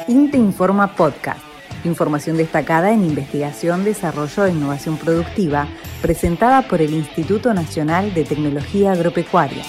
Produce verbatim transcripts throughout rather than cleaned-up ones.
INTA Informa Podcast. Información destacada en investigación, desarrollo e innovación productiva, presentada por el Instituto Nacional de Tecnología Agropecuaria.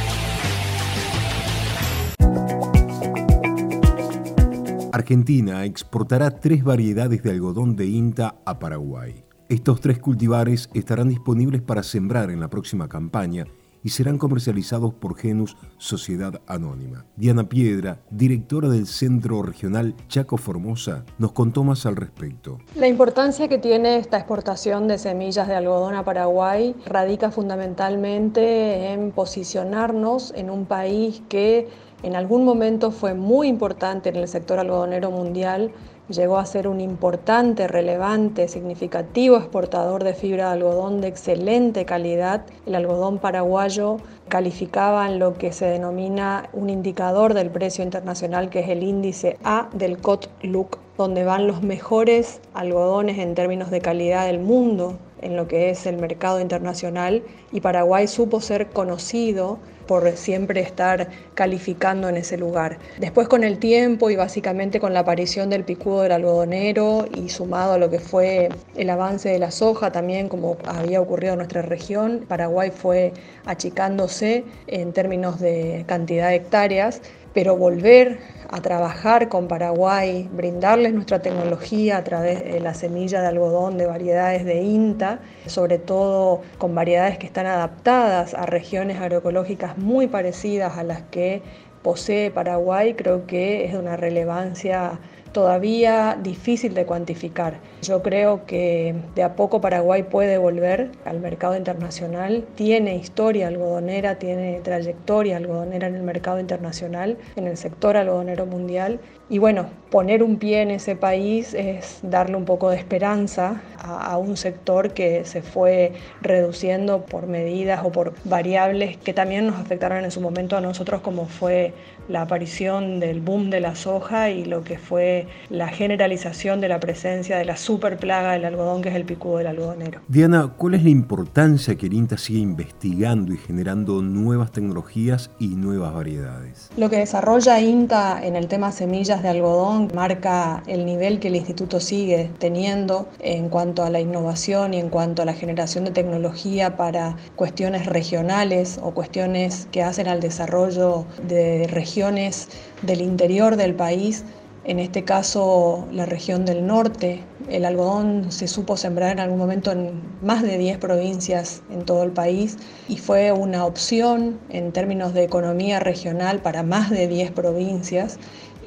Argentina exportará tres variedades de algodón de INTA a Paraguay. Estos tres cultivares estarán disponibles para sembrar en la próxima campaña y serán comercializados por Genus Sociedad Anónima. Diana Piedra, directora del Centro Regional Chaco Formosa, nos contó más al respecto. La importancia que tiene esta exportación de semillas de algodón a Paraguay radica fundamentalmente en posicionarnos en un país que en algún momento fue muy importante en el sector algodonero mundial, llegó a ser un importante, relevante, significativo exportador de fibra de algodón de excelente calidad. El algodón paraguayo calificaba en lo que se denomina un indicador del precio internacional, que es el índice A del C O T L U C, donde van los mejores algodones en términos de calidad del mundo en lo que es el mercado internacional, y Paraguay supo ser conocido por siempre estar calificando en ese lugar. Después, con el tiempo y básicamente con la aparición del picudo del algodonero y sumado a lo que fue el avance de la soja también, como había ocurrido en nuestra región, Paraguay fue achicándose en términos de cantidad de hectáreas, pero volver a trabajar con Paraguay, brindarles nuestra tecnología a través de la semilla de algodón de variedades de INTA, sobre todo con variedades que están adaptadas a regiones agroecológicas muy parecidas a las que posee Paraguay, creo que es de una relevancia todavía difícil de cuantificar. Yo creo que de a poco Paraguay puede volver al mercado internacional, tiene historia algodonera, tiene trayectoria algodonera en el mercado internacional, en el sector algodonero mundial, y bueno, poner un pie en ese país es darle un poco de esperanza a, a un sector que se fue reduciendo por medidas o por variables que también nos afectaron en su momento a nosotros, como fue la aparición del boom de la soja y lo que fue la generalización de la presencia de la superplaga del algodón, que es el picudo del algodonero. Diana, ¿cuál es la importancia que el INTA siga investigando y generando nuevas tecnologías y nuevas variedades? Lo que desarrolla INTA en el tema semillas de algodón marca el nivel que el instituto sigue teniendo en cuanto a la innovación y en cuanto a la generación de tecnología para cuestiones regionales o cuestiones que hacen al desarrollo de regiones del interior del país. En este caso, la región del norte. El algodón se supo sembrar en algún momento en más de diez provincias en todo el país y fue una opción en términos de economía regional para más de diez provincias.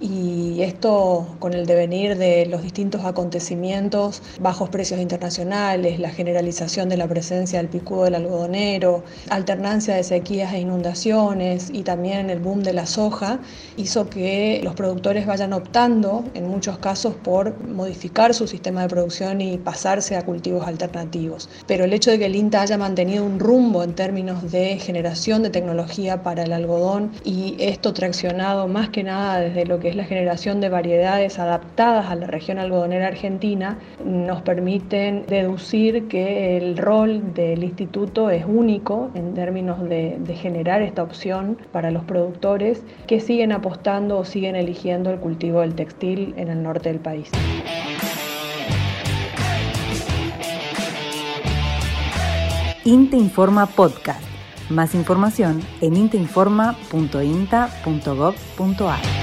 Y esto, con el devenir de los distintos acontecimientos, bajos precios internacionales, la generalización de la presencia del picudo del algodonero, alternancia de sequías e inundaciones y también el boom de la soja, hizo que los productores vayan optando, en muchos casos, por modificar su sistema de producción y pasarse a cultivos alternativos. Pero el hecho de que el INTA haya mantenido un rumbo en términos de generación de tecnología para el algodón, y esto traccionado más que nada desde lo que es la generación de variedades adaptadas a la región algodonera argentina, nos permiten deducir que el rol del instituto es único en términos de, de generar esta opción para los productores que siguen apostando o siguen eligiendo el cultivo del textil en el norte del país. INTA Informa Podcast. Más información en intainforma punto inta punto gov punto ar.